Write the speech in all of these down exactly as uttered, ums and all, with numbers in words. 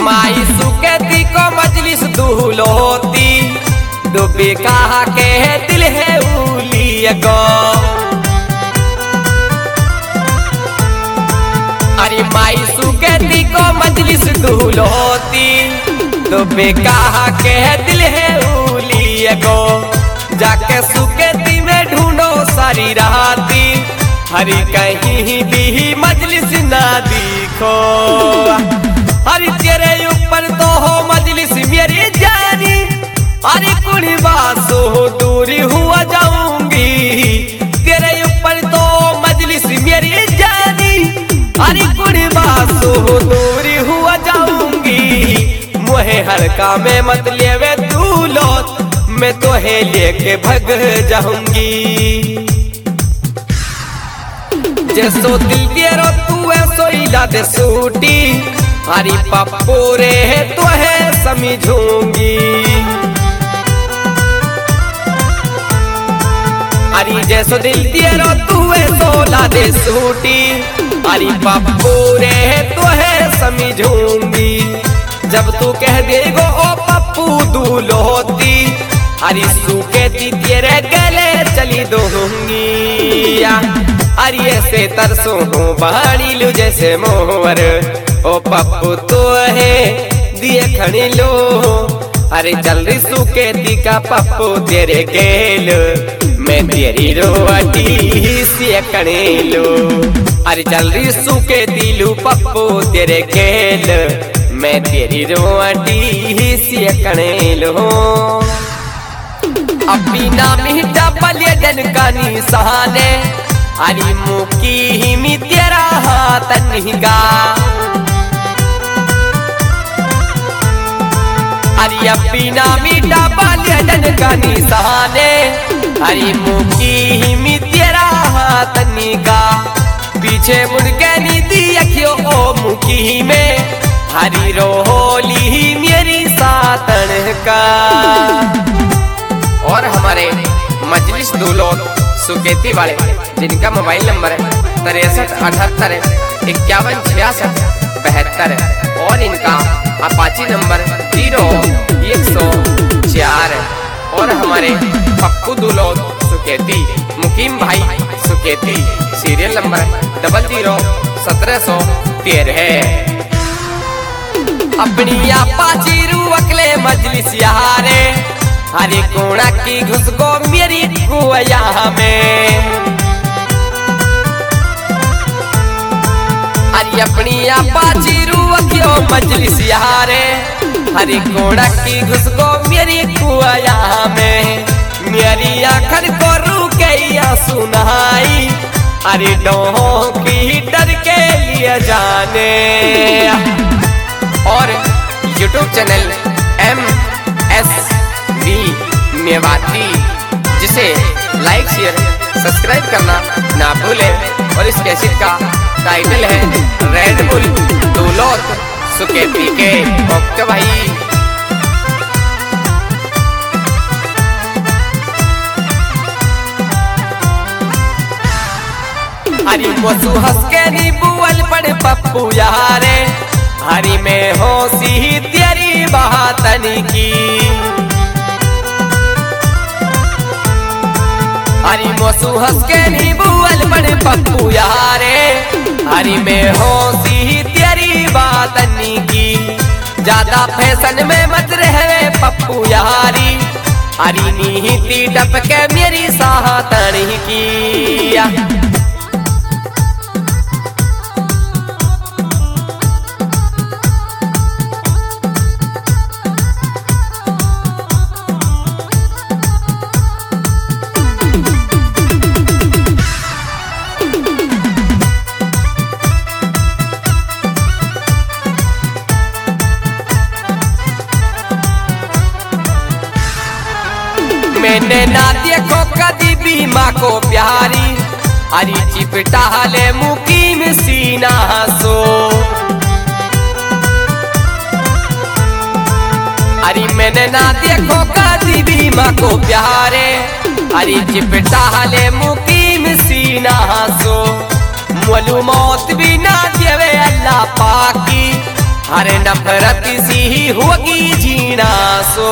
माई सुकेती को मजलिस दूलोती डूबे कहा के दिल है उलिया को। अरे माई सुकेती को मजलिस दूलोती डूबे कहा के दिल है उलिया को। जाके सुकेती में ढूंढो सारी राती हरी कहीं भी मजलिस ना दिखो। हरी तेरे ऊपर तो हो मजलिस मेरी जानी अरे कुड़ी बासो दूरी हुआ जाऊंगी। तेरे ऊपर तो मजलिस मेरी जानी अरे कुड़ी बासो दूरी हुआ जाऊंगी। मोहे हल्का में मत लेवे तू लोट मैं तो है लेके भग जाऊंगी। जैसो दिल तेरो तू ऐसो इला दे सूटी हरी पप्पू रे तो है समझूंगी। अरे जैसो दिल तेरो तू ऐसो ला दे सूटी हरी पप्पू रे तो है समझूंगी। जब तू कह देगो ओ पप्पू दूलोती हरी सुकेती तेरे गले चली दूंगी। अरे ऐसे तरसो हूँ बहाड़ी लू जैसे मोहर ओ पप्पू तो है दिए खड़ी लो। अरे चल रही सुकेती का पप्पू तेरे गेल मैं तेरी रोटी से खड़ी लो। अरे चल रही सुकेती लू पप्पू तेरे गेल मैं तेरी रोटी से खड़ी लो। अभी ना मिटा पलिया जन का निशाने हरी मुकी ही मी तेरा हाथ निगा। अरे अभी ना मिटा पलिया जन का निशाने हरी मुकी ही मी तेरा हाथ निगा। पीछे मुड़ के नीति अखियो ओ मुकी में हरी रोली मेरी सातन का। और हमारे मजलिस दूलोत सुकेती वाले जिनका मोबाइल नंबर है तिरसठ अठहत्तर इक्यावन छियासठ बहत्तर और इनका अपाची नंबर जीरो एक सौ चार। और हमारे पप्पू दूलोत सुकेती मुकीम भाई Suketi serial number double zero सत्रह सौ तेरह। अपनी अपाची रू अकले मजलिस यारे हरे कोड़ा की घुस को मेरी कुआ में। अरे अपनी अपाची रूखियो मजलिस यारे हरे कोड़ा की घुस को मेरी कुआ में। मेरी आखर को रुकैया सुनाई अरे डोहों की डर के लिए जाने। और YouTube channel M S Mewati जिसे लाइक शेयर सब्सक्राइब करना ना भूले। और इस कैसेट का टाइटल है रेड बुल दूलोत सुकेती के। ओके भाई। हरी मोसू हंस के नी बुअल पड़े पप्पू यारे हरी में होशी तेरी बातनी की। हरी मोसू हंस के नी बुअल बड़े पप्पू यारे हरी में होशी तेरी बातनी की। ज्यादा फैशन में मत रहे पप्पू यारी हरी नीति टपके मेरी सातनी की। मैंने ना देखो कदी भी माँ को प्यारी हरी चिपटा ले मुकीम सीना सो। हरी मैंने ना देखो कदी भी माँ को प्यारे हरी चिपटा ले मुकीम सीना सो। मोलू मौत भी ना देवे अल्लाह पाकी अरे नफरत सी होगी जीना सो।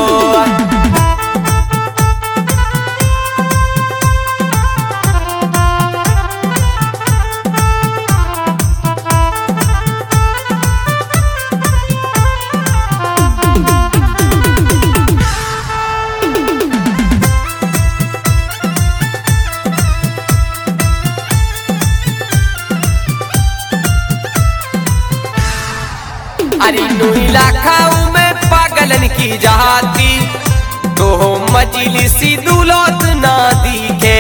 अरे नुईला खाऊ में पागलन की जाती तो मजलिसी दुलौत ना दिखे।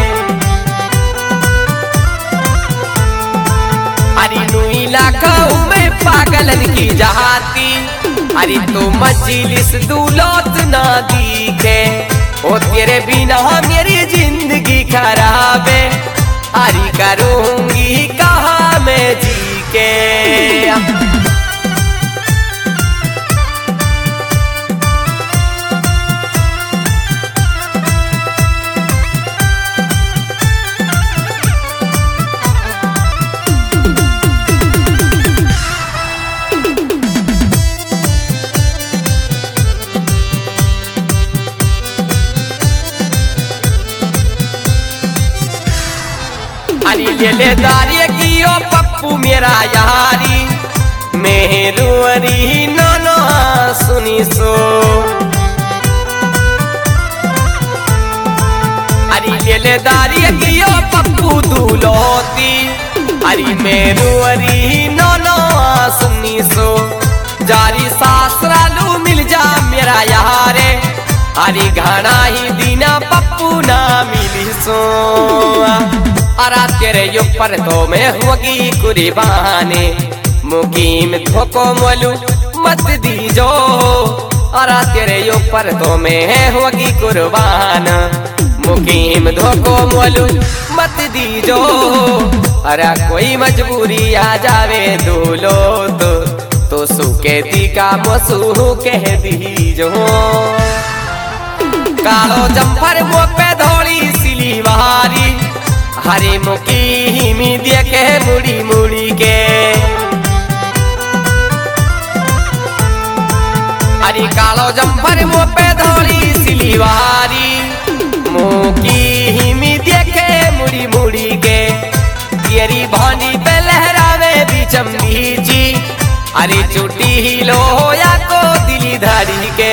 अरे नुईला खाऊ में पागलन की जाती अरे तो मजलिस दुलौत ना दिखे। ओ तेरे बिना मेरी जिंदगी खराब है अरे करूंगी कहाँ मैं जी के। अरे ले दारिये की ओ पप्पू मेरा यारी मेहरुअरी नाना सुनी सो। अरे ले दारिये की ओ पप्पू दुलौती अरे मेहरुअरी नाना सुनी सो। जारी सासरालू मिल जा मेरा यारे अरे घना ही दीना पप्पू ना मिली सो। अरा तेरे ऊपर तो मैं होगी कुर्बानी मुकीम धोको मोलू मत दीजो। अरा तेरे ऊपर तो मैं होगी कुर्बान मुकीम धोको मोलू मत दीजो। अरा कोई मजबूरी आ जावे दूलो तो, तो सुके दी का मसू कह दीजो। कालो जम्फर वो पे धोड़ी सिलीवारी हरे मुकी मी देखे मुड़ी मुड़ी के। अरे कालो जम्फर वो पे धोड़ी सिलीवारी मुकी मी देखे मुड़ी मुड़ी के। तेरी भानी पे लहरावे बीचम बीची अरे चुटी ही लो या को दिली धड़ी के।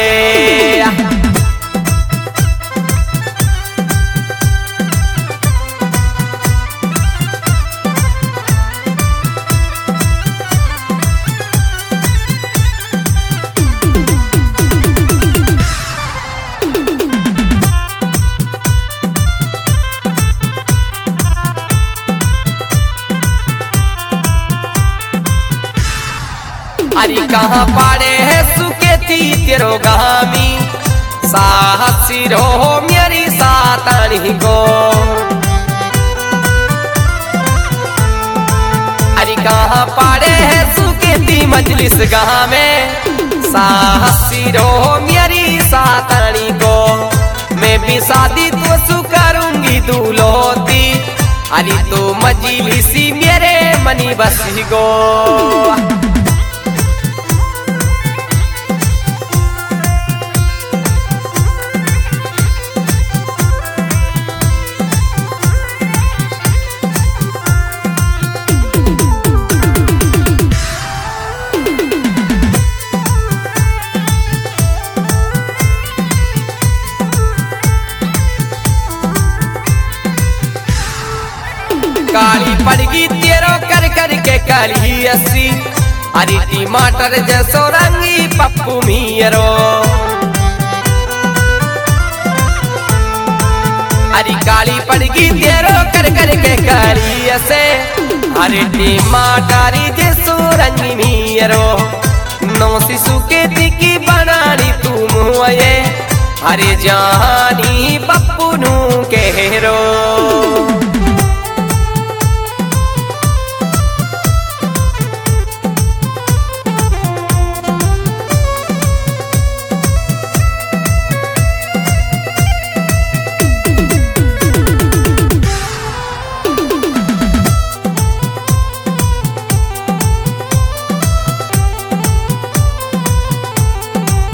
अरे कहाँ पाड़े है सुकेती तेरो गामी साहसी रो मेरी सातानी को। अरे कहाँ पाड़े है सुकेती मजलिस गाँव में साहसी रो मेरी सातानी को। मैं भी शादी तो सु करूंगी दूल्होती अरे तो मजलिसी मेरे मनी बसी गो। काली पड़गी तेरो कर कर के काली अस्सी अरे टमाटर जैसो रंगी पप्पू मीरो। अरे काली पड़गी तेरो कर कर के काली असे अरे टमाटर जैसो रंगी मीरो। नौ शिशु के दिकी बनानी तुम ये अरे जानी पप्पू नू के रो।